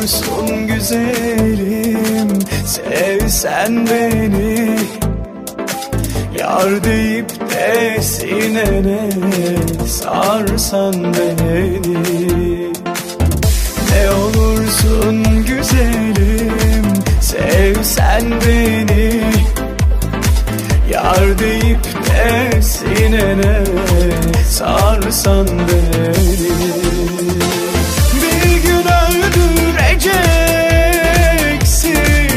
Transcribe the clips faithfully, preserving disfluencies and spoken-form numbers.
olursun güzelim, sevsen beni. Yar deyip de sinene sarsan beni. Ne olursun güzelim, sevsen beni. Yar deyip de sinene sarsan beni. Bir gün öldüreceksin,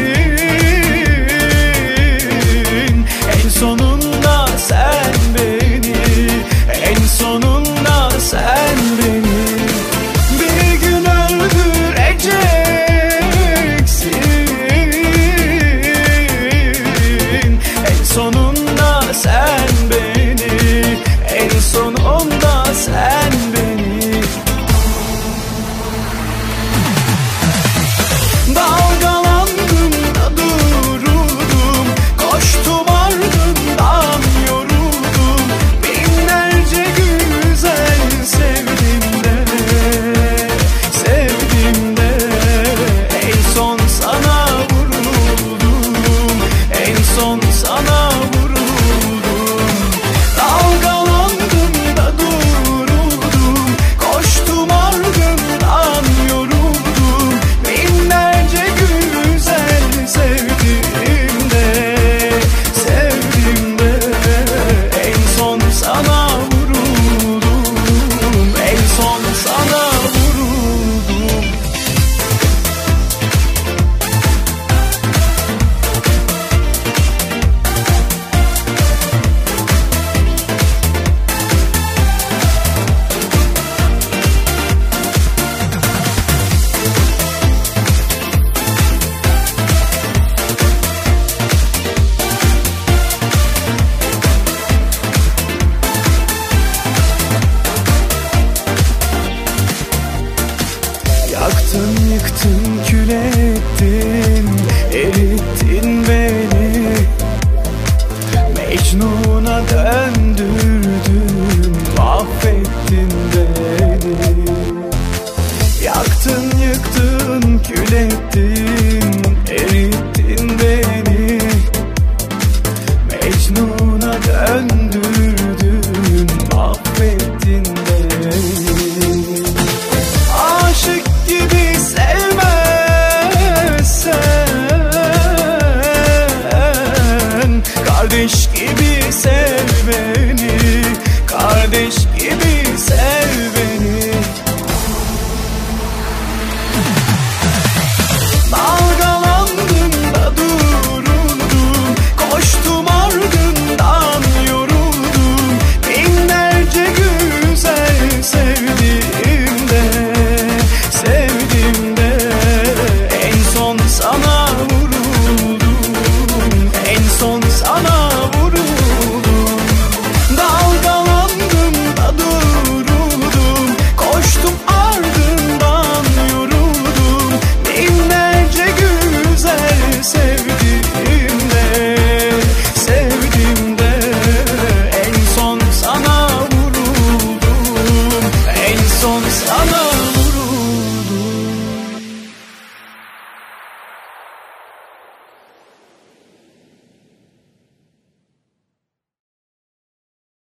en sonunda sen beni, en sonunda sen beni. Bir gün öldüreceksin, en sonunda sen beni, en sonunda sen beni. Dalgalandım da durdum, koştum ardından yoruldum. Binlerce güzel sevdim de, sevdim de. En son sana vuruldum, en son sana vuruldum. Dalgalandım da durdum, koştum ardından yoruldum. Binlerce güzel sevdim de, sevdim de. En son sana vuruldum, en son sana vuruldum. Yaktın, yıktın, kül ettin, erittin beni. Mecnun'a döndürdün, mahvettin beni. Yaktın, yıktın, kül ettin,